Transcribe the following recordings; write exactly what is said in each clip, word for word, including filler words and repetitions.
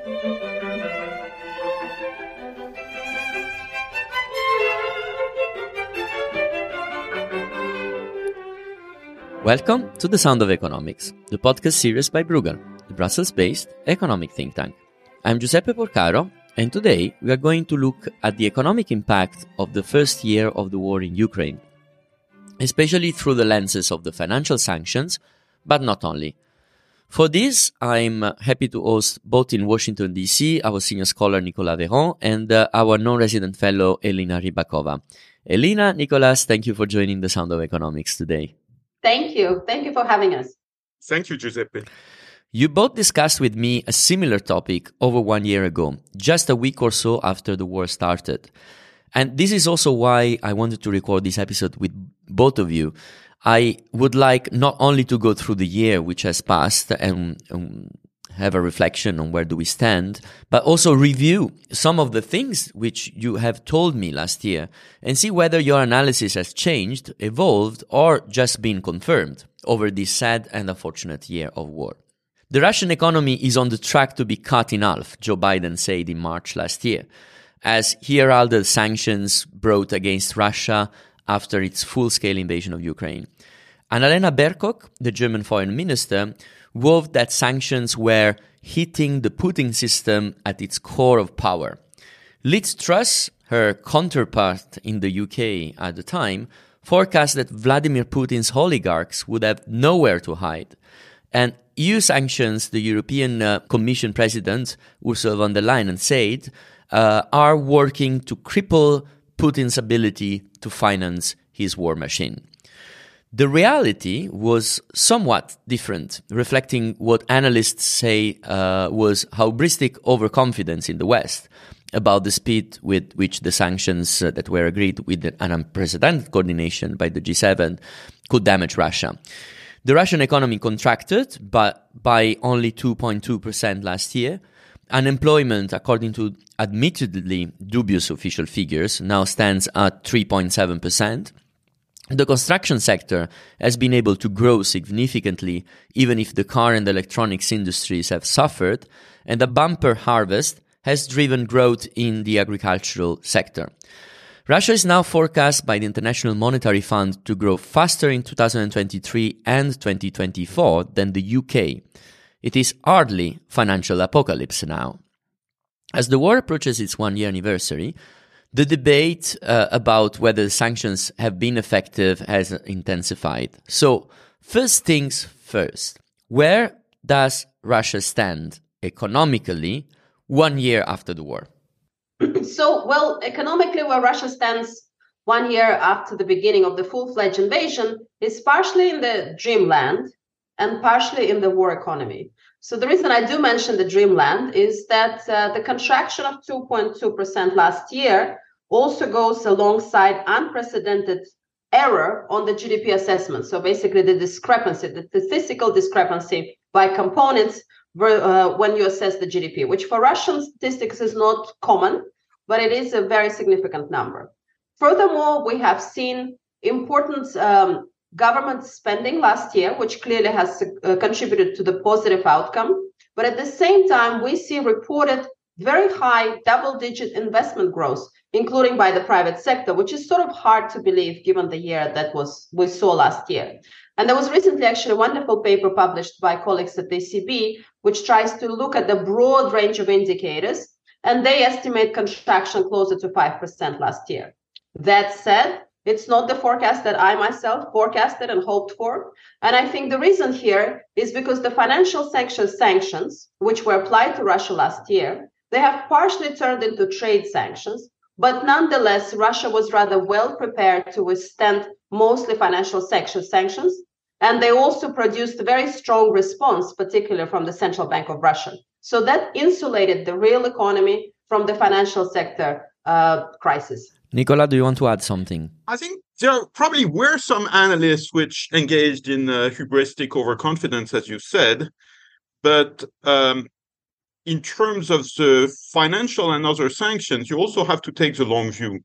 Welcome to The Sound of Economics, the podcast series by Bruegel, the Brussels-based economic think tank. I'm Giuseppe Porcaro, and today we are going to look at the economic impact of the first year of the war in Ukraine, especially through the lenses of the financial sanctions, but not only. For this, I'm happy to host both in Washington, D C, our senior scholar Nicolas Véron and uh, our non-resident fellow Elena Rybakova. Elena, Nicolas, thank you for joining The Sound of Economics today. Thank you. Thank you for having us. Thank you, Giuseppe. You both discussed with me a similar topic over one year ago, just a week or so after the war started. And this is also why I wanted to record this episode with both of you. I would like not only to go through the year which has passed and um, have a reflection on where do we stand, but also review some of the things which you have told me last year and see whether your analysis has changed, evolved, or just been confirmed over this sad and unfortunate year of war. The Russian economy is on the track to be cut in half, Joe Biden said in March last year, as he heralded sanctions brought against Russia after its full-scale invasion of Ukraine. Annalena Baerbock, the German foreign minister, vowed that sanctions were hitting the Putin system at its core of power. Liz Truss, her counterpart in the U K at the time, forecast that Vladimir Putin's oligarchs would have nowhere to hide. And E U sanctions, the European uh, Commission President Ursula von der Leyen said, uh, are working to cripple Putin's ability to finance his war machine. The reality was somewhat different, reflecting what analysts say uh, was hubristic overconfidence in the West about the speed with which the sanctions uh, that were agreed with an unprecedented coordination by the G seven could damage Russia. The Russian economy contracted but by only two point two percent last year. Unemployment, according to admittedly dubious official figures, now stands at three point seven percent. The construction sector has been able to grow significantly, even if the car and electronics industries have suffered, and a bumper harvest has driven growth in the agricultural sector. Russia is now forecast by the International Monetary Fund to grow faster in two thousand twenty-three and twenty twenty-four than the U K. It is hardly financial apocalypse now. As the war approaches its one-year anniversary, the debate uh, about whether the sanctions have been effective has intensified. So, first things first, where does Russia stand economically one year after the war? So, well, economically, where Russia stands one year after the beginning of the full-fledged invasion is partially in the dreamland and partially in the war economy. So the reason I do mention the dreamland is that uh, the contraction of two point two percent last year also goes alongside unprecedented error on the G D P assessment. So basically the discrepancy, the statistical discrepancy by components uh, when you assess the G D P, which for Russian statistics is not common, but it is a very significant number. Furthermore, we have seen important um, government spending last year, which clearly has uh, contributed to the positive outcome. But at the same time, we see reported very high double-digit investment growth, including by the private sector, which is sort of hard to believe given the year that was we saw last year. And there was recently actually a wonderful paper published by colleagues at the E C B, which tries to look at the broad range of indicators, and they estimate contraction closer to five percent last year. That said, it's not the forecast that I myself forecasted and hoped for. And I think the reason here is because the financial sanctions, sanctions, which were applied to Russia last year, they have partially turned into trade sanctions. But nonetheless, Russia was rather well prepared to withstand mostly financial sanctions. And they also produced a very strong response, particularly from the Central Bank of Russia. So that insulated the real economy from the financial sector uh, crisis. Nicola, do you want to add something? I think there probably were some analysts which engaged in uh, hubristic overconfidence, as you said. But um, in terms of the financial and other sanctions, you also have to take the long view.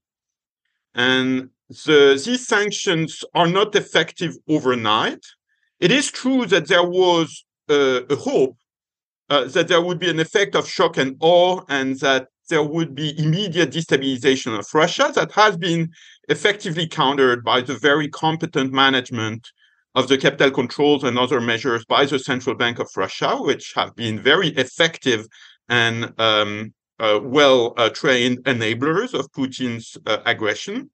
And the, these sanctions are not effective overnight. It is true that there was uh, a hope uh, that there would be an effect of shock and awe, and that there would be immediate destabilization of Russia that has been effectively countered by the very competent management of the capital controls and other measures by the Central Bank of Russia, which have been very effective and um, uh, well-trained uh, enablers of Putin's uh, aggression.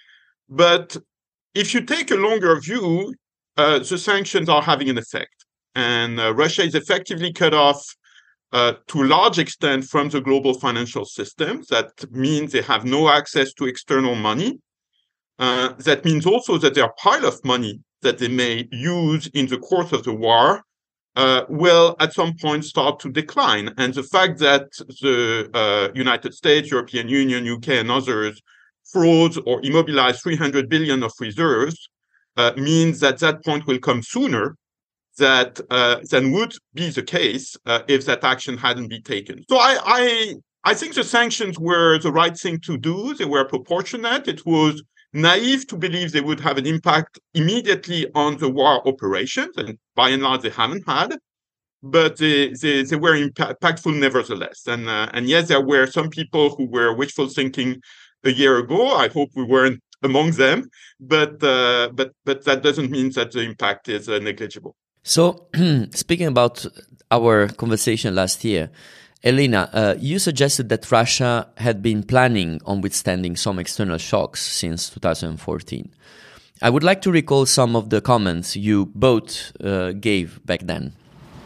But if you take a longer view, uh, the sanctions are having an effect. And uh, Russia is effectively cut off uh, to a large extent from the global financial system. That means they have no access to external money. Uh, that means also that their pile of money that they may use in the course of the war uh, will at some point start to decline. And the fact that the uh, United States, European Union, U K, and others froze or immobilized three hundred billion of reserves uh, means that that point will come sooner that, uh, than would be the case uh, if that action hadn't been taken. So I, I, I think the sanctions were the right thing to do. They were proportionate. It was naive to believe they would have an impact immediately on the war operations, and by and large they haven't had, but they, they, they were impactful nevertheless. And, uh, and yes, there were some people who were wishful thinking a year ago. I hope we weren't among them, but, uh, but, but that doesn't mean that the impact is uh, negligible. So speaking about our conversation last year, Elena, uh, you suggested that Russia had been planning on withstanding some external shocks since two thousand fourteen. I would like to recall some of the comments you both uh, gave back then.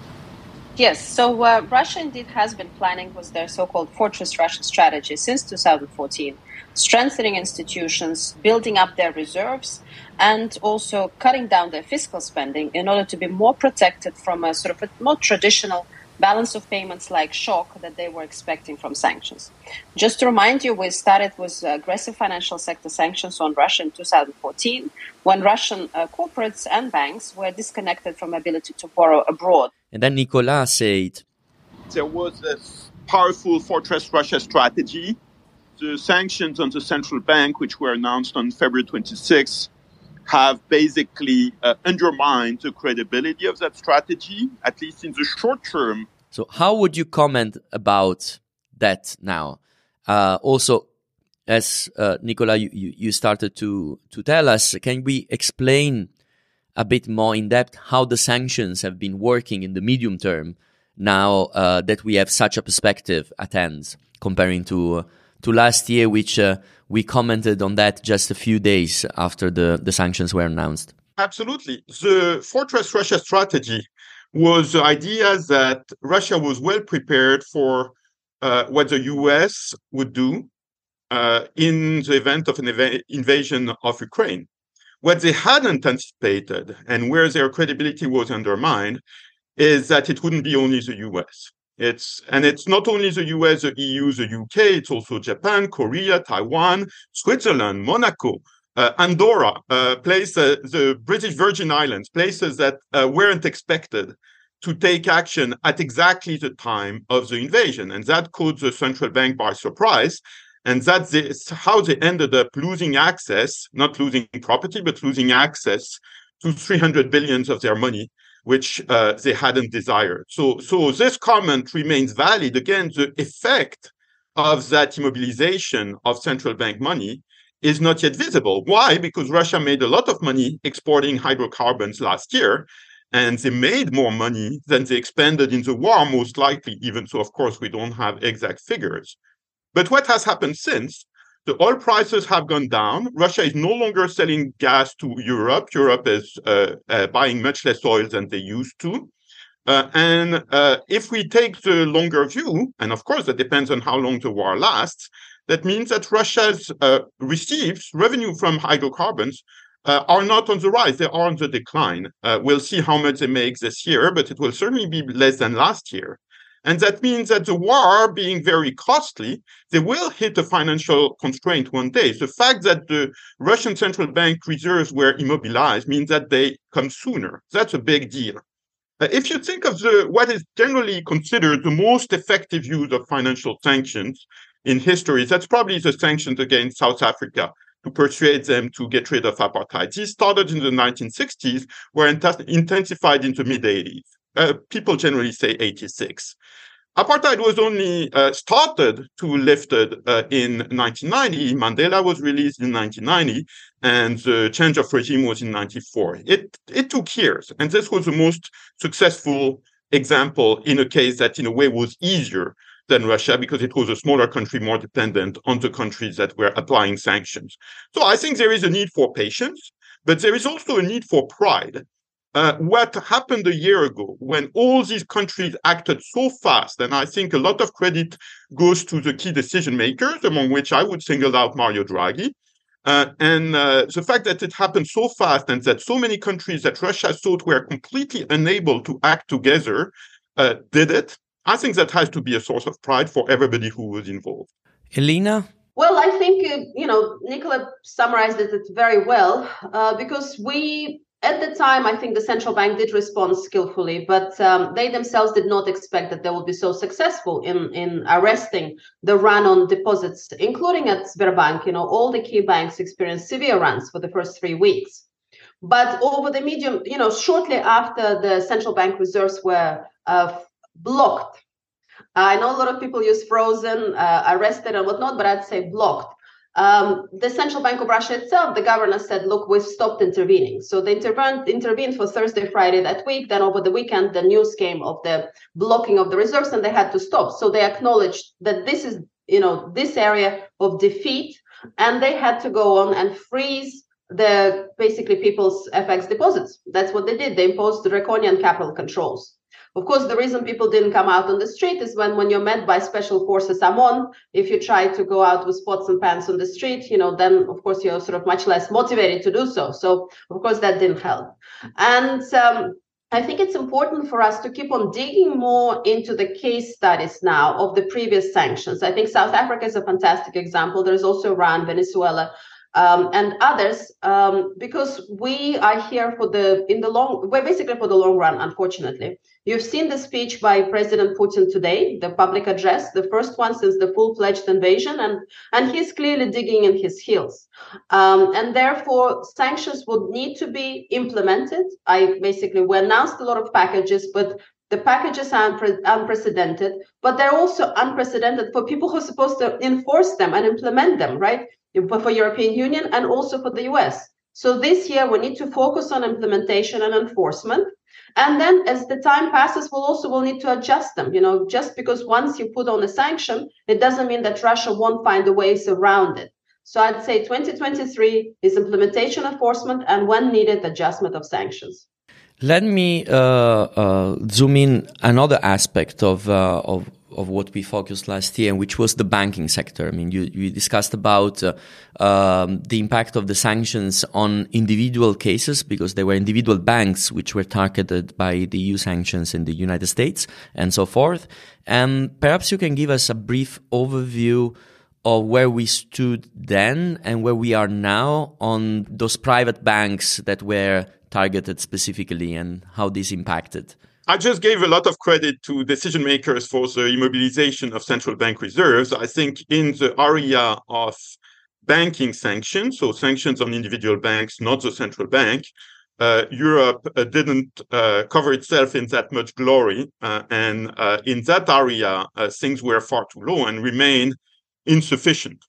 Yes, so uh, Russia indeed has been planning with their so-called Fortress Russia strategy since two thousand fourteen, strengthening institutions, building up their reserves, and also cutting down their fiscal spending in order to be more protected from a sort of a more traditional balance of payments like shock that they were expecting from sanctions. Just to remind you, we started with aggressive financial sector sanctions on Russia in two thousand fourteen, when Russian uh, corporates and banks were disconnected from ability to borrow abroad. And then Nicolas said, there was this powerful Fortress Russia strategy. The sanctions on the central bank, which were announced on February twenty-sixth, have basically uh, undermined the credibility of that strategy, at least in the short term. So how would you comment about that now? Uh, also, as uh, Nicolas, you, you started to, to tell us, can we explain a bit more in depth how the sanctions have been working in the medium term now uh, that we have such a perspective at hand, comparing to, uh, to last year, which uh, we commented on that just a few days after the, the sanctions were announced? Absolutely. The Fortress Russia strategy was the idea that Russia was well prepared for uh, what the U S would do uh, in the event of an ev- invasion of Ukraine. What they hadn't anticipated, and where their credibility was undermined, is that it wouldn't be only the U S. It's and it's not only the U S, the E U, the U K, it's also Japan, Korea, Taiwan, Switzerland, Monaco, uh, Andorra, uh, place, uh, the British Virgin Islands, places that uh, weren't expected to take action at exactly the time of the invasion. And that caught the central bank by surprise. And that's the, how they ended up losing access, not losing property, but losing access to three hundred billions of their money, which uh, they hadn't desired. So, so this comment remains valid. Again, the effect of that immobilization of central bank money is not yet visible. Why? Because Russia made a lot of money exporting hydrocarbons last year, and they made more money than they expended in the war, most likely, even so, of course, we don't have exact figures. But what has happened since? The oil prices have gone down. Russia is no longer selling gas to Europe. Europe is uh, uh, buying much less oil than they used to. Uh, and uh, if we take the longer view, and of course that depends on how long the war lasts, that means that Russia's uh, receipts, revenue from hydrocarbons, uh, are not on the rise. They are on the decline. Uh, we'll see how much they make this year, but it will certainly be less than last year. And that means that the war being very costly, they will hit a financial constraint one day. The fact that the Russian central bank reserves were immobilized means that they come sooner. That's a big deal. Uh, if you think of the what is generally considered the most effective use of financial sanctions in history, that's probably the sanctions against South Africa to persuade them to get rid of apartheid. These started in the nineteen sixties, were intensified in the mid-eighties. uh, people generally say eighty-six. Apartheid was only uh, started to lifted uh, in nineteen ninety. Mandela was released in nineteen ninety, and the change of regime was in ninety-four. It it took years, and this was the most successful example in a case that, in a way, was easier than Russia because it was a smaller country, more dependent on the countries that were applying sanctions. So I think there is a need for patience, but there is also a need for pride. Uh, what happened a year ago when all these countries acted so fast, and I think a lot of credit goes to the key decision makers, among which I would single out Mario Draghi, uh, and uh, the fact that it happened so fast and that so many countries that Russia thought were completely unable to act together uh, did it, I think that has to be a source of pride for everybody who was involved. Elena? Well, I think, uh, you know, Nicola summarized it very well, uh, because we, at the time, I think the central bank did respond skillfully, but um, they themselves did not expect that they would be so successful in, in arresting the run on deposits, including at Sberbank. You know, all the key banks experienced severe runs for the first three weeks. But over the medium, you know, shortly after the central bank reserves were uh, blocked, I know a lot of people use frozen, uh, arrested and whatnot, but I'd say blocked. Um, the Central Bank of Russia itself, the governor said, look, we've stopped intervening. So they intervened, intervened for Thursday, Friday that week. Then over the weekend, the news came of the blocking of the reserves and they had to stop. So they acknowledged that this is, you know, this area of defeat, and they had to go on and freeze the basically people's F X deposits. That's what they did. They imposed draconian capital controls. Of course, the reason people didn't come out on the street is when, when you're met by special forces OMON, if you try to go out with pots and pans on the street, you know, then of course you're sort of much less motivated to do so. So of course that didn't help. And um, I think it's important for us to keep on digging more into the case studies now of the previous sanctions. I think South Africa is a fantastic example. There's also Iran, Venezuela, Um, and others, um, because we are here for the, in the long, we're basically for the long run, unfortunately. You've seen the speech by President Putin today, the public address, the first one since the full-fledged invasion, and, and he's clearly digging in his heels. Um, and therefore, sanctions would need to be implemented. I basically, we announced a lot of packages, but the packages are unpre- unprecedented, but they're also unprecedented for people who are supposed to enforce them and implement them, right? For European Union and also for the U S. So this year we need to focus on implementation and enforcement. And then as the time passes, we'll also will need to adjust them. You know, just because once you put on a sanction, it doesn't mean that Russia won't find the ways around it. So I'd say twenty twenty-three is implementation, enforcement, and when needed, adjustment of sanctions. Let me uh, uh, zoom in another aspect of uh, of of what we focused last year, which was the banking sector. I mean, you, you discussed about uh, um, the impact of the sanctions on individual cases, because there were individual banks which were targeted by the E U sanctions in the United States and so forth. And perhaps you can give us a brief overview of where we stood then and where we are now on those private banks that were targeted specifically and how this impacted. I just gave a lot of credit to decision makers for the immobilization of central bank reserves. I think in the area of banking sanctions, so sanctions on individual banks, not the central bank, uh, Europe uh, didn't uh, cover itself in that much glory. Uh, and uh, in that area, uh, things were far too low and remain insufficient.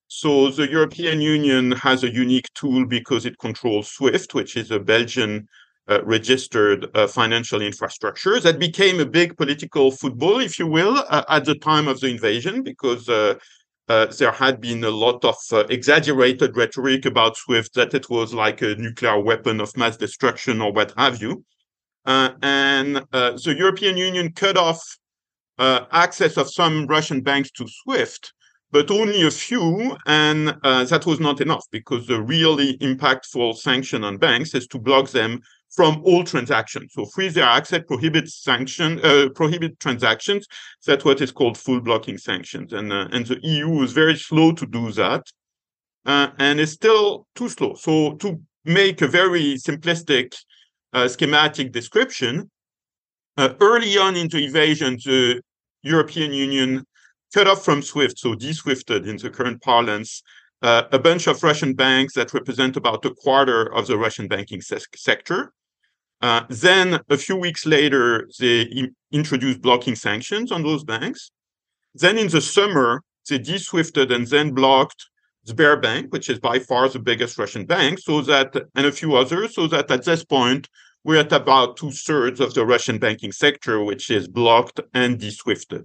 So the European Union has a unique tool because it controls SWIFT, which is a Belgian Uh, registered uh, financial infrastructure that became a big political football, if you will, uh, at the time of the invasion, because uh, uh, there had been a lot of uh, exaggerated rhetoric about SWIFT, that it was like a nuclear weapon of mass destruction or what have you. Uh, and uh, the European Union cut off uh, access of some Russian banks to SWIFT, but only a few, and uh, that was not enough, because the really impactful sanction on banks is to block them from all transactions. So freeze their access, prohibit sanction, uh, prohibit transactions. That's what is called full blocking sanctions. And, uh, and the E U is very slow to do that, uh, and is still too slow. So to make a very simplistic uh, schematic description, uh, early on into invasion, the European Union cut off from SWIFT, so de-SWIFted in the current parlance, uh, a bunch of Russian banks that represent about a quarter of the Russian banking se- sector. Uh, then a few weeks later, they im- introduced blocking sanctions on those banks. Then in the summer, they de-swifted and then blocked Sberbank, which is by far the biggest Russian bank, so that, and a few others, so that at this point, we're at about two thirds of the Russian banking sector, which is blocked and de-swifted.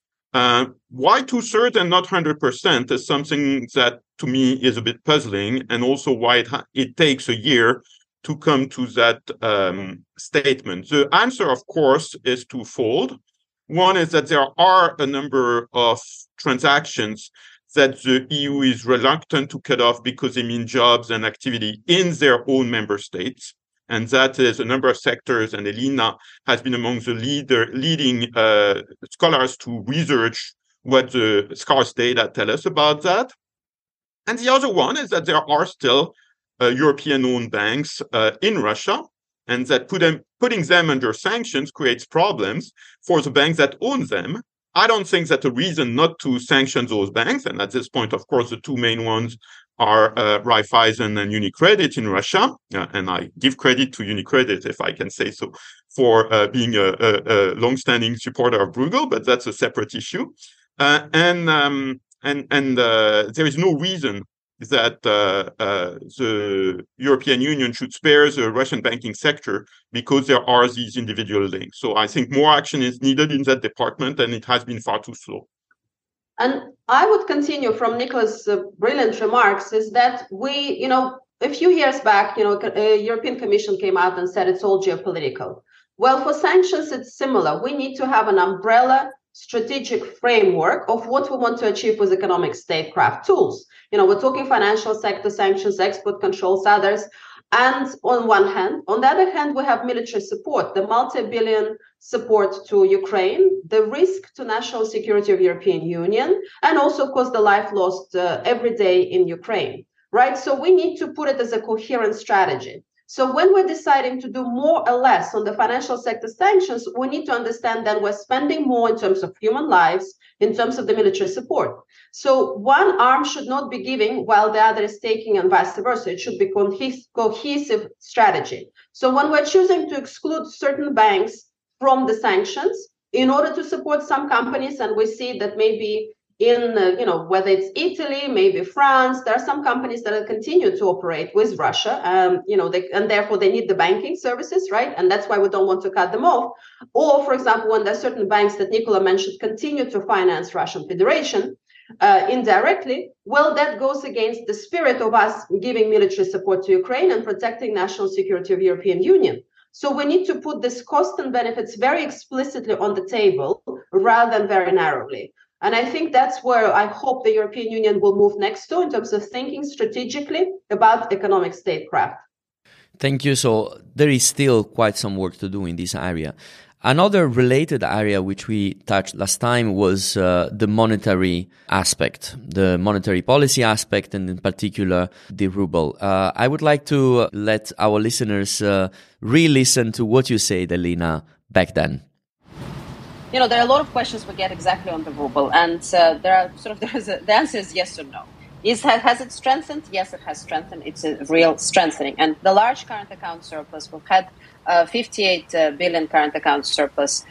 Uh, why two thirds and not one hundred percent is something that to me is a bit puzzling, and also why it, ha- it takes a year to come to that um, statement. The answer, of course, is twofold. One is that there are a number of transactions that the E U is reluctant to cut off because they mean jobs and activity in their own member states. And that is a number of sectors, and Elina has been among the leader, leading uh, scholars to research what the scarce data tell us about that. And the other one is that there are still uh, European-owned banks uh, in Russia, and that put them, putting them under sanctions creates problems for the banks that own them. I don't think that a reason not to sanction those banks, and at this point, of course, the two main ones are uh, Raiffeisen and Unicredit in Russia, uh, and I give credit to Unicredit, if I can say so, for uh, being a, a, a long-standing supporter of Bruegel, but that's a separate issue. Uh, and um, and and uh, there is no reason that uh, uh, the European Union should spare the Russian banking sector because there are these individual links. So I think more action is needed in that department, and it has been far too slow. And I would continue from Nicholas' uh, brilliant remarks is that we, you know, a few years back, you know, a European Commission came out and said it's all geopolitical. Well, for sanctions, it's similar. We need to have an umbrella strategic framework of what we want to achieve with economic statecraft tools. You know, we're talking financial sector sanctions, export controls, others. And on one hand, on the other hand, we have military support, the multi-billion support to Ukraine, the risk to national security of European Union, and also, of course, the life lost uh, every day in Ukraine, right? So we need to put it as a coherent strategy. So when we're deciding to do more or less on the financial sector sanctions, we need to understand that we're spending more in terms of human lives, in terms of the military support. So one arm should not be giving while the other is taking, and vice versa. It should be a cohesive strategy. So when we're choosing to exclude certain banks from the sanctions in order to support some companies, and we see that maybe in, uh, you know, whether it's Italy, maybe France, there are some companies that continue to operate with Russia, um, you know, they, and therefore they need the banking services, right? And that's why we don't want to cut them off. Or, for example, when there are certain banks that Nicola mentioned continue to finance Russian Federation uh, indirectly, well, that goes against the spirit of us giving military support to Ukraine and protecting national security of European Union. So we need to put this cost and benefits very explicitly on the table rather than very narrowly. And I think that's where I hope the European Union will move next to in terms of thinking strategically about economic statecraft. Thank you. So there is still quite some work to do in this area. Another related area which we touched last time was uh, the monetary aspect, the monetary policy aspect, and in particular the ruble. Uh, I would like to let our listeners uh, re-listen to what you said, Elina, back then. You know, there are a lot of questions we get exactly on the ruble, and uh, there are sort of there's a, the answer is yes or no. Is has it strengthened? Yes, it has strengthened. It's a real strengthening, and the large current account surplus we've had uh, fifty-eight uh, billion current account surplus.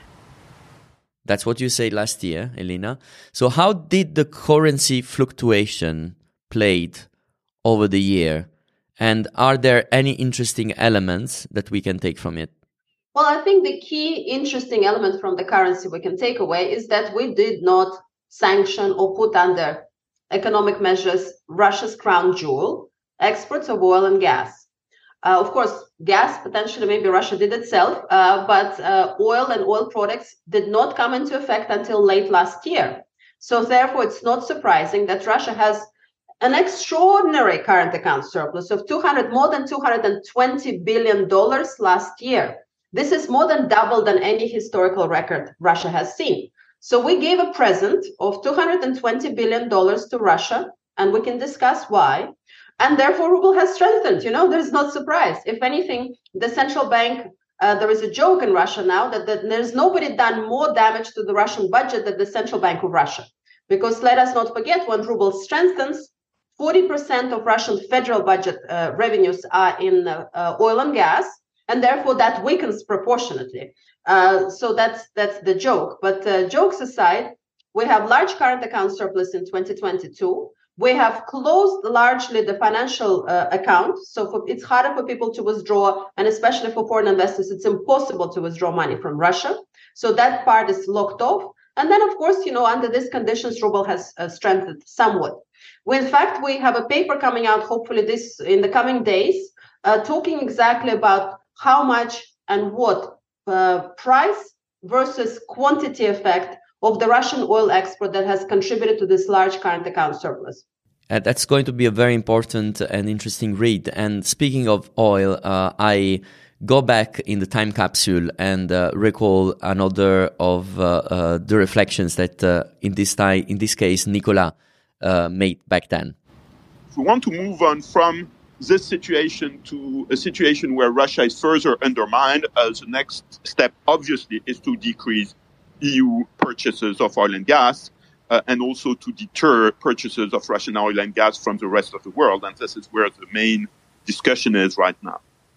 That's what you said last year, Elina. So, how did the currency fluctuation played over the year, and are there any interesting elements that we can take from it? Well, I think the key interesting element from the currency we can take away is that we did not sanction or put under economic measures Russia's crown jewel, exports of oil and gas. Uh, of course, gas, potentially maybe Russia did itself, uh, but uh, oil and oil products did not come into effect until late last year. So therefore, it's not surprising that Russia has an extraordinary current account surplus of two hundred, more than two hundred twenty billion dollars last year. This is more than double than any historical record Russia has seen. So we gave a present of two hundred twenty billion dollars to Russia, and we can discuss why. And therefore, ruble has strengthened. You know, there's no surprise. If anything, the central bank, uh, there is a joke in Russia now that, that there's nobody done more damage to the Russian budget than the central bank of Russia. Because let us not forget, when ruble strengthens, forty percent of Russian federal budget uh, revenues are in uh, uh, oil and gas. and therefore that weakens proportionately. Uh, so that's that's the joke. But uh, jokes aside, we have large current account surplus in twenty twenty-two. We have closed largely the financial uh, account. So for, it's harder for people to withdraw, and especially for foreign investors, it's impossible to withdraw money from Russia. So that part is locked off. And then, of course, you know, under these conditions, ruble has uh, strengthened somewhat. We, in fact, we have a paper coming out, hopefully this in the coming days, uh, talking exactly about how much and what uh, price versus quantity effect of the Russian oil export that has contributed to this large current account surplus. Uh, that's going to be a very important and interesting read. And speaking of oil, uh, I go back in the time capsule and uh, recall another of uh, uh, the reflections that uh, in this time, in this case, Nicolas uh, made back then. If we want to move on from this situation to a situation where Russia is further undermined, uh, the next step, obviously, is to decrease E U purchases of oil and gas, uh, and also to deter purchases of Russian oil and gas from the rest of the world. And this is where the main discussion is right now.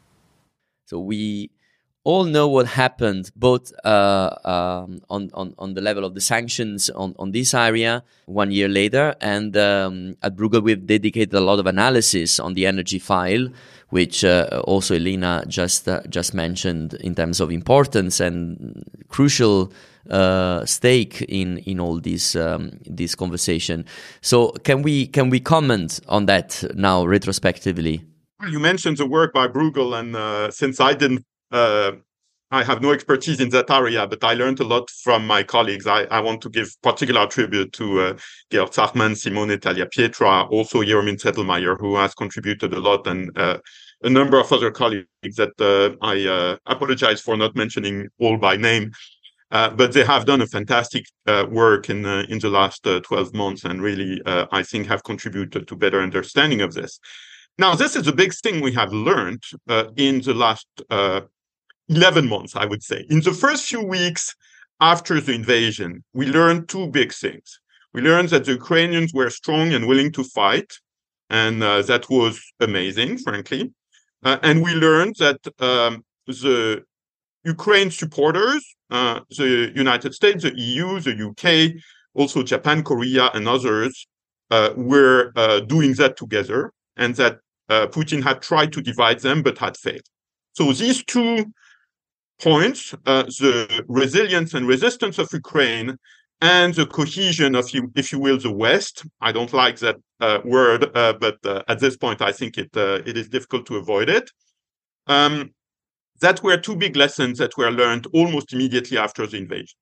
So we all know what happened, both uh, um, on, on, on the level of the sanctions on, on this area one year later. And um, at Bruegel, we've dedicated a lot of analysis on the energy file, which uh, also Elena just uh, just mentioned in terms of importance and crucial uh, stake in in all this um, this conversation. So can we can we comment on that now retrospectively? You mentioned the work by Bruegel, and uh, since I didn't, uh, I have no expertise in that area, but I learned a lot from my colleagues. I, I want to give particular tribute to uh, Georg Zachman, Simone Tagliapietra, also Jeromin Zettelmeier, who has contributed a lot, and uh, a number of other colleagues that uh, I uh, apologize for not mentioning all by name. Uh, but they have done a fantastic uh, work in uh, in the last uh, twelve months, and really, uh, I think, have contributed to better understanding of this. Now, this is a big thing we have learned uh, in the last uh, eleven months, I would say. In the first few weeks after the invasion, we learned two big things. We learned that the Ukrainians were strong and willing to fight, and uh, that was amazing, frankly. Uh, and we learned that um, the Ukraine supporters, uh, the United States, the E U, the U K, also Japan, Korea, and others uh, were uh, doing that together, and that uh, Putin had tried to divide them but had failed. So these two points, uh, the resilience and resistance of Ukraine and the cohesion of, you, if you will, the West. I don't like that uh, word, uh, but uh, at this point, I think it uh, it is difficult to avoid it. Um, that were two big lessons that were learned almost immediately after the invasion.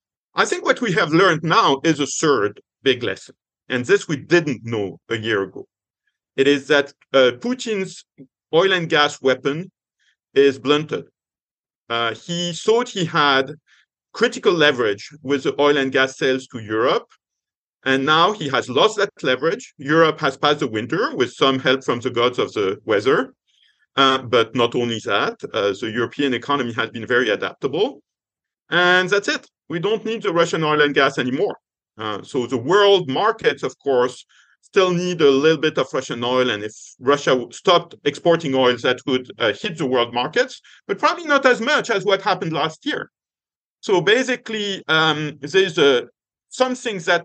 I think what we have learned now is a third big lesson, and this we didn't know a year ago. It is that uh, Putin's oil and gas weapon is blunted. Uh, he thought he had critical leverage with the oil and gas sales to Europe, and now he has lost that leverage. Europe has passed the winter with some help from the gods of the weather, uh, but not only that, uh, the European economy has been very adaptable, and that's it. We don't need the Russian oil and gas anymore. Uh, so the world markets, of course, still need a little bit of Russian oil, and if Russia stopped exporting oil, that would uh, hit the world markets, but probably not as much as what happened last year. So basically, um, there's a, something that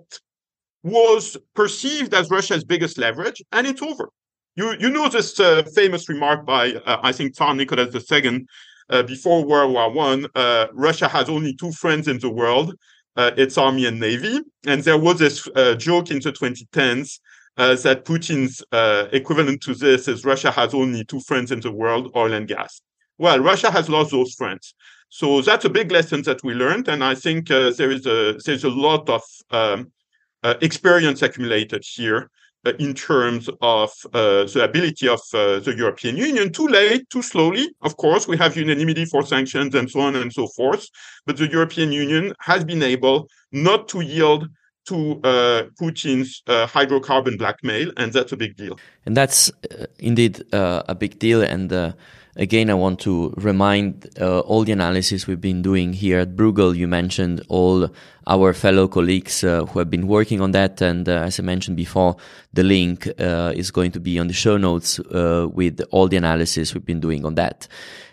was perceived as Russia's biggest leverage, and it's over. You you know this uh, famous remark by, uh, I think, Tsar Nicholas the Second, uh, before World War One, uh, Russia has only two friends in the world, uh, its army and navy. And there was this uh, joke in the twenty tens uh, that Putin's uh, equivalent to this is Russia has only two friends in the world, oil and gas. Well, Russia has lost those friends. So that's a big lesson that we learned. And I think uh, there is a there's a lot of um, uh, experience accumulated here uh, in terms of uh, the ability of uh, the European Union, too late, too slowly. Of course, we have unanimity for sanctions and so on and so forth. But the European Union has been able not to yield to uh, Putin's uh, hydrocarbon blackmail, and that's a big deal. And that's uh, indeed uh, a big deal. And uh, again, I want to remind uh, all the analysis we've been doing here at Bruegel. You mentioned all our fellow colleagues uh, who have been working on that. And uh, as I mentioned before, the link uh, is going to be on the show notes uh, with all the analysis we've been doing on that.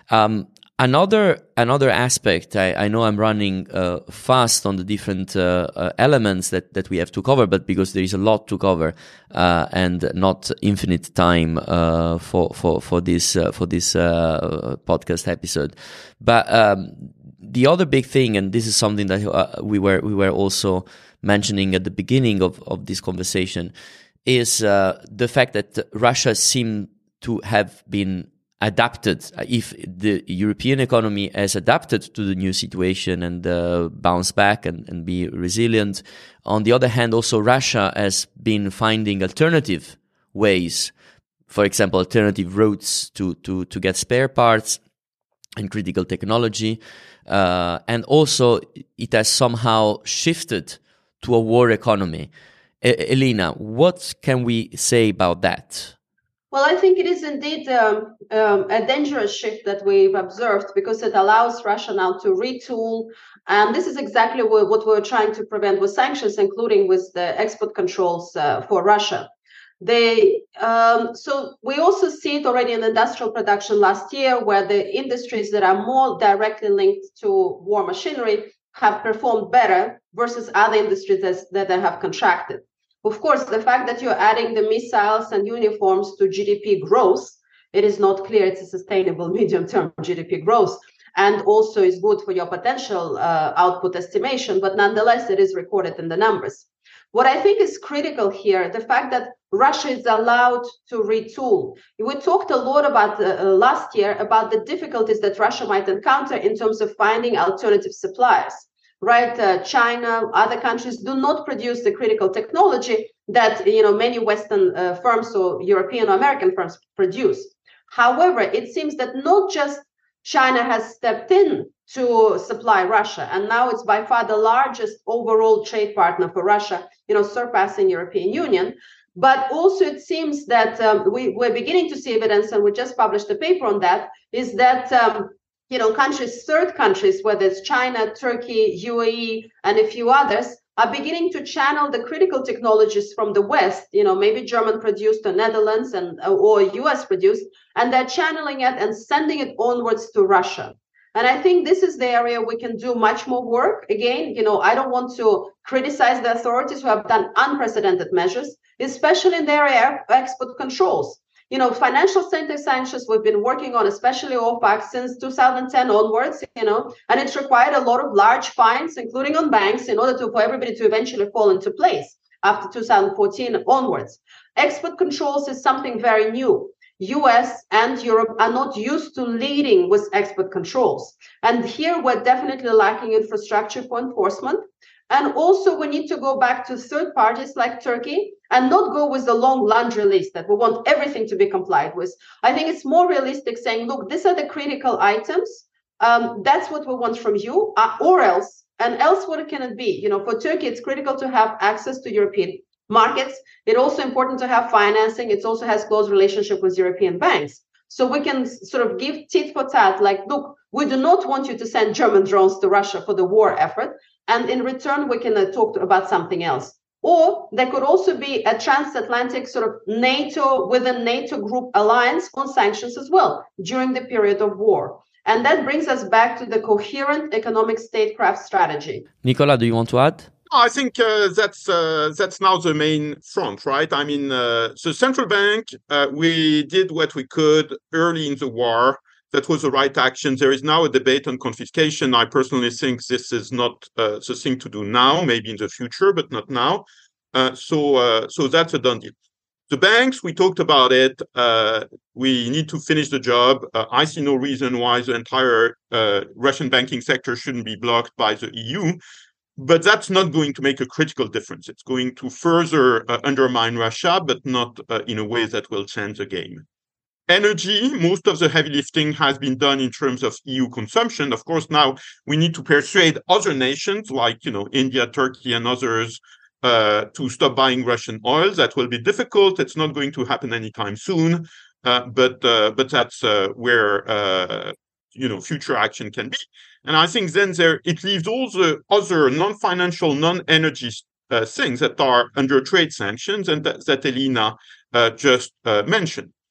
Um, another another aspect, I, I know I'm running uh, fast on the different uh, uh, elements that, that we have to cover, but because there is a lot to cover uh, and not infinite time uh, for for for this uh, for this uh, podcast episode. But um, the other big thing, and this is something that uh, we were we were also mentioning at the beginning of, of this conversation, is uh, the fact that Russia seemed to have been adapted. If the European economy has adapted to the new situation and uh, bounce back and, and be resilient, on the other hand, also Russia has been finding alternative ways, for example, alternative routes to, to, to get spare parts and critical technology. Uh, and also it has somehow shifted to a war economy. E- Elena, what can we say about that? Well, I think it is indeed um, um, a dangerous shift that we've observed, because it allows Russia now to retool. And this is exactly what, what we're trying to prevent with sanctions, including with the export controls uh, for Russia. They um, so we also see it already in industrial production last year, where the industries that are more directly linked to war machinery have performed better versus other industries that, that have contracted. Of course, the fact that you're adding the missiles and uniforms to G D P growth, it is not clear it's a sustainable medium-term G D P growth, and also is good for your potential uh, output estimation, but nonetheless, it is recorded in the numbers. What I think is critical here, the fact that Russia is allowed to retool. We talked a lot about uh, last year about the difficulties that Russia might encounter in terms of finding alternative suppliers. Right, uh, China, other countries do not produce the critical technology that you know many Western uh, firms or European or American firms produce. However, it seems that not just China has stepped in to supply Russia, and now it's by far the largest overall trade partner for Russia, you know, surpassing European Union. But also it seems that um, we, we're beginning to see evidence, and we just published a paper on that, is that um, you know, countries, third countries, whether it's China, Turkey, U A E, and a few others, are beginning to channel the critical technologies from the West, you know, maybe German produced or Netherlands and or U S produced, and they're channeling it and sending it onwards to Russia. And I think this is the area we can do much more work. Again, you know, I don't want to criticize the authorities who have done unprecedented measures, especially in the area of export controls. You know, financial sector sanctions we've been working on, especially OFAC, since two thousand ten onwards, you know, and it's required a lot of large fines, including on banks, in order to, for everybody to eventually fall into place after two thousand fourteen onwards. Export controls is something very new. U S and Europe are not used to leading with export controls. And here we're definitely lacking infrastructure for enforcement. And also we need to go back to third parties like Turkey and not go with the long laundry list that we want everything to be complied with. I think it's more realistic saying, look, these are the critical items. Um, that's what we want from you, uh, or else, and else what can it be? You know, for Turkey, it's critical to have access to European markets. It's also important to have financing. It also has close relationship with European banks. So we can sort of give tit for tat, like, look, we do not want you to send German drones to Russia for the war effort. And in return, we can uh, talk to, about something else. Or there could also be a transatlantic sort of NATO, within NATO group alliance on sanctions as well during the period of war. And that brings us back to the coherent economic statecraft strategy. Nicola, do you want to add? I think uh, that's uh, that's now the main front, right? I mean, uh, the central bank, uh, we did what we could early in the war. That was the right action. There is now a debate on confiscation. I personally think this is not uh, the thing to do now, maybe in the future, but not now. Uh, so, uh, so that's a done deal. The banks, we talked about it. Uh, we need to finish the job. Uh, I see no reason why the entire uh, Russian banking sector shouldn't be blocked by the E U. But that's not going to make a critical difference. It's going to further uh, undermine Russia, but not uh, in a way that will change the game. Energy, most of the heavy lifting has been done in terms of E U consumption. Of course, now we need to persuade other nations like, you know, India, Turkey, and others uh, to stop buying Russian oil. That will be difficult. It's not going to happen anytime soon, uh, but uh, but that's uh, where uh, you know future action can be. And I think then there it leaves all the other non-financial, non-energy uh, things that are under trade sanctions and that, that Elena uh, just uh, mentioned.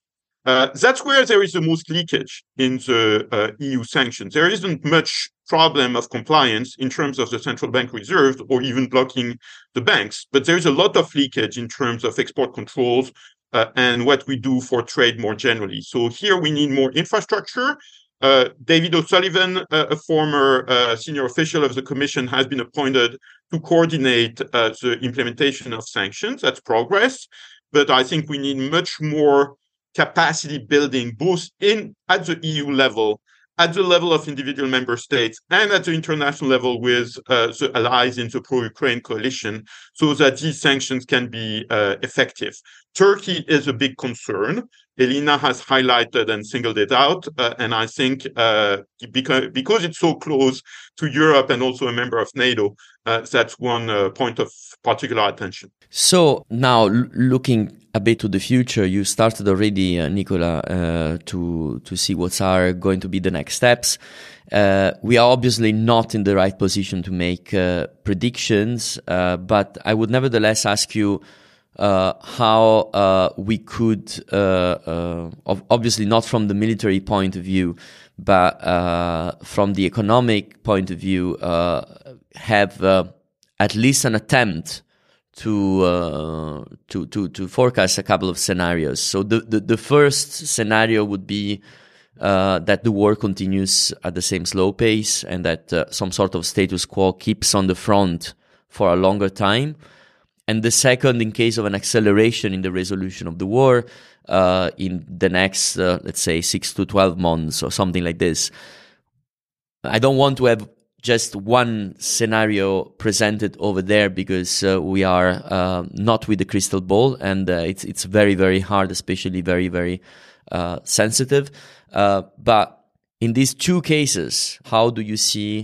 Uh, that's where there is the most leakage in the uh, E U sanctions. There isn't much problem of compliance in terms of the central bank reserves or even blocking the banks, but there's a lot of leakage in terms of export controls uh, and what we do for trade more generally. So here we need more infrastructure. Uh, David O'Sullivan, uh, a former uh, senior official of the Commission, has been appointed to coordinate uh, the implementation of sanctions. That's progress, but I think we need much more capacity building, both in at the E U level, at the level of individual member states, and at the international level with uh, the allies in the pro-Ukraine coalition, so that these sanctions can be uh, effective. Turkey is a big concern. Elina has highlighted and singled it out, uh, and I think uh, because, because it's so close to Europe and also a member of NATO, uh, that's one uh, point of particular attention. So now, l- looking a bit to the future, you started already, uh, Nicola, uh, to to see what are going to be the next steps. Uh, we are obviously not in the right position to make uh, predictions, uh, but I would nevertheless ask you uh, how uh, we could, uh, uh, obviously not from the military point of view, but uh, from the economic point of view, uh, have uh, at least an attempt to uh, to to to forecast a couple of scenarios. So the the, the first scenario would be uh, that the war continues at the same slow pace and that uh, some sort of status quo keeps on the front for a longer time. And the second, in case of an acceleration in the resolution of the war uh, in the next, uh, let's say, six to twelve months or something like this. I don't want to have just one scenario presented over there because uh, we are uh, not with the crystal ball, and uh, it's it's very, very hard, especially very, very uh, sensitive. Uh, but in these two cases, how do you see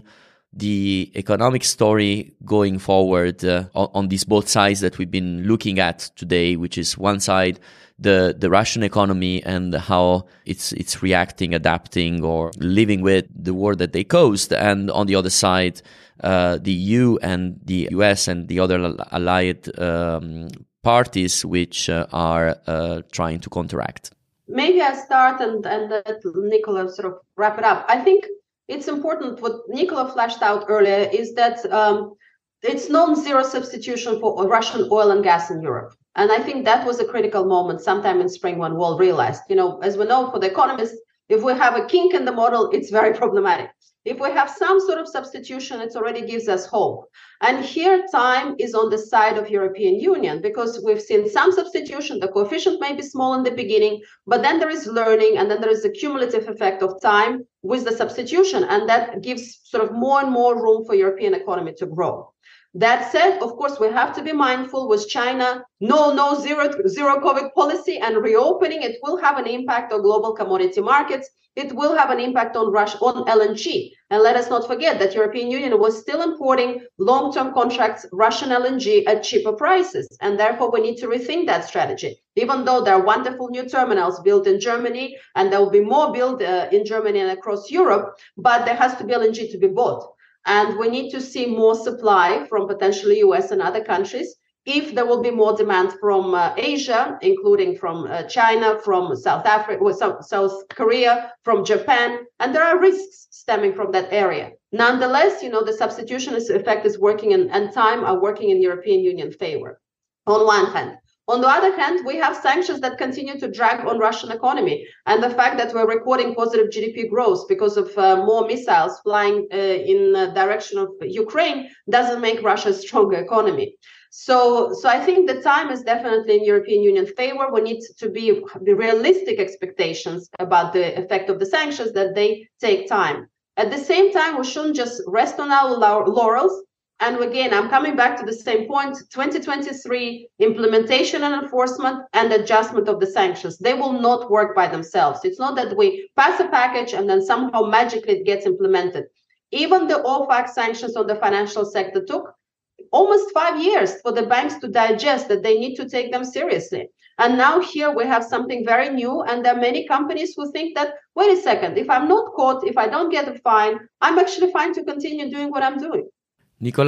the economic story going forward uh, on, on these both sides that we've been looking at today, which is one side, the the Russian economy and how it's it's reacting, adapting, or living with the war that they caused, and on the other side, uh, the E U and the U S and the other allied um, parties which uh, are uh, trying to counteract. Maybe I start and and let Nicola sort of wrap it up. I think it's important what Nicola flashed out earlier is that um, it's non-zero substitution for Russian oil and gas in Europe. And I think that was a critical moment sometime in spring when we all realized, you know, as we know, for the economists, if we have a kink in the model, it's very problematic. If we have some sort of substitution, it already gives us hope. And here time is on the side of European Union because we've seen some substitution. The coefficient may be small in the beginning, but then there is learning and then there is a cumulative effect of time with the substitution. And that gives sort of more and more room for European economy to grow. That said, of course, we have to be mindful with China, no, no zero, zero COVID policy and reopening. It will have an impact on global commodity markets. It will have an impact on Russia, on L N G. And let us not forget that European Union was still importing long-term contracts, Russian L N G at cheaper prices. And therefore, we need to rethink that strategy. Even though there are wonderful new terminals built in Germany, and there will be more built uh, in Germany and across Europe, but there has to be L N G to be bought. And we need to see more supply from potentially U S and other countries. If there will be more demand from uh, Asia, including from uh, China, from South Africa, well, South, South Korea, from Japan, and there are risks stemming from that area. Nonetheless, you know, the substitution effect is working in, and time are working in European Union favor, on one hand. On the other hand, we have sanctions that continue to drag on Russian economy. And the fact that we're recording positive G D P growth because of uh, more missiles flying uh, in the direction of Ukraine doesn't make Russia a stronger economy. So, so I think the time is definitely in European Union favor. We need to be, be realistic expectations about the effect of the sanctions, that they take time. At the same time, we shouldn't just rest on our laurels. And again, I'm coming back to the same point, twenty twenty-three implementation and enforcement and adjustment of the sanctions. They will not work by themselves. It's not that we pass a package and then somehow magically it gets implemented. Even the O FAC sanctions on the financial sector took almost five years for the banks to digest that they need to take them seriously. And now here we have something very new. And there are many companies who think that, wait a second, if I'm not caught, if I don't get a fine, I'm actually fine to continue doing what I'm doing. Nicola?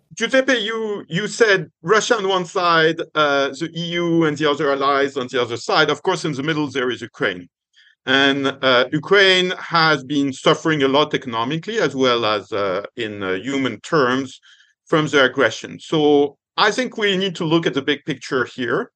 Giuseppe, you you said Russia on one side, uh, the E U and the other allies on the other side. Of course, in the middle there is Ukraine, and uh, Ukraine has been suffering a lot economically as well as uh, in uh, human terms from the aggression. So I think we need to look at the big picture here.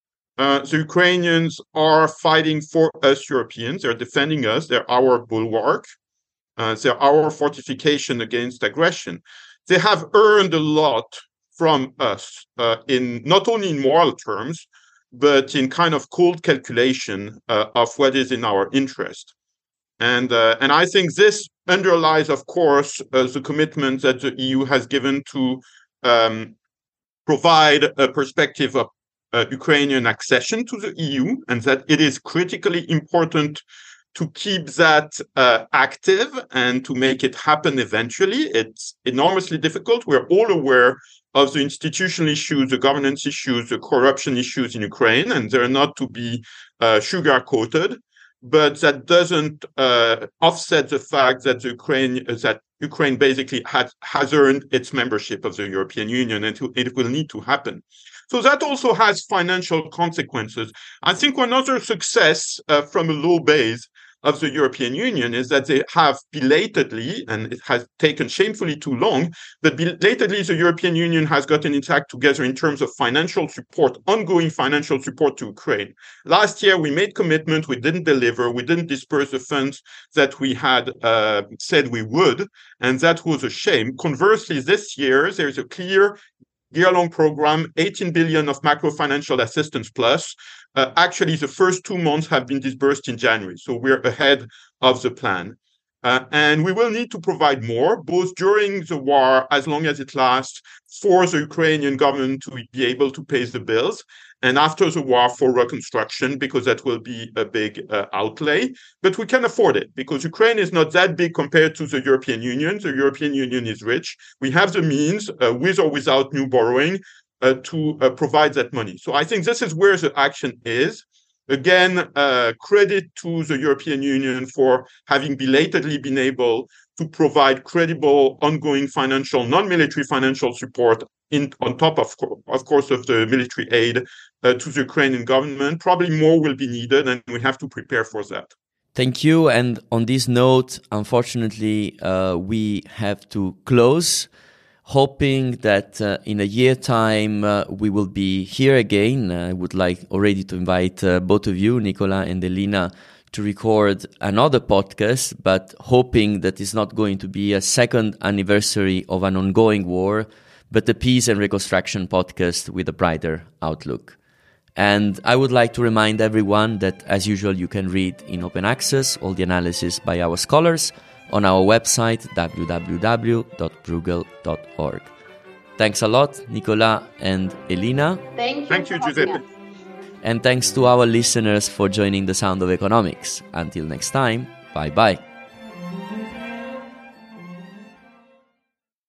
Uh, the Ukrainians are fighting for us Europeans. They're defending us. They're our bulwark. Uh, they're our fortification against aggression. They have earned a lot from us, uh, in not only in moral terms, but in kind of cold calculation uh, of what is in our interest. And uh, and I think this underlies, of course, uh, the commitment that the E U has given to um, provide a perspective of uh, Ukrainian accession to the E U, and that it is critically important to keep that uh, active and to make it happen eventually. It's enormously difficult. We're all aware of the institutional issues, the governance issues, the corruption issues in Ukraine, and they're not to be uh, sugar-coated. But that doesn't uh, offset the fact that the Ukraine that Ukraine basically has, has earned its membership of the European Union, and to, it will need to happen. So that also has financial consequences. I think another success uh, from a low base of the European Union is that they have belatedly, and it has taken shamefully too long, but belatedly the European Union has gotten its act together in terms of financial support, ongoing financial support to Ukraine. Last year, we made commitment, we didn't deliver, we didn't disperse the funds that we had uh, said we would, and that was a shame. Conversely, this year, there's a clear year-long program, eighteen billion of macro-financial assistance plus. Uh, actually, the first two months have been disbursed in January, so we're ahead of the plan. Uh, and we will need to provide more, both during the war, as long as it lasts, for the Ukrainian government to be able to pay the bills, and after the war for reconstruction, because that will be a big uh, outlay. But we can afford it, because Ukraine is not that big compared to the European Union. The European Union is rich. We have the means, uh, with or without new borrowing, uh, to uh, provide that money. So I think this is where the action is. Again, uh, credit to the European Union for having belatedly been able to provide credible, ongoing financial, non-military financial support in, on top, of, of course, of the military aid uh, to the Ukrainian government. Probably more will be needed, and we have to prepare for that. Thank you. And on this note, unfortunately, uh, we have to close, hoping that uh, in a year time uh, we will be here again. I would like already to invite uh, both of you, Nicola and Elina, to record another podcast, but hoping that it's not going to be a second anniversary of an ongoing war, but a peace and reconstruction podcast with a brighter outlook. And I would like to remind everyone that, as usual, you can read in open access all the analysis by our scholars on our website, w w w dot bruegel dot org. Thanks a lot, Nicola and Elina. Thank you. Thank you, Giuseppe. And thanks to our listeners for joining The Sound of Economics. Until next time, bye-bye.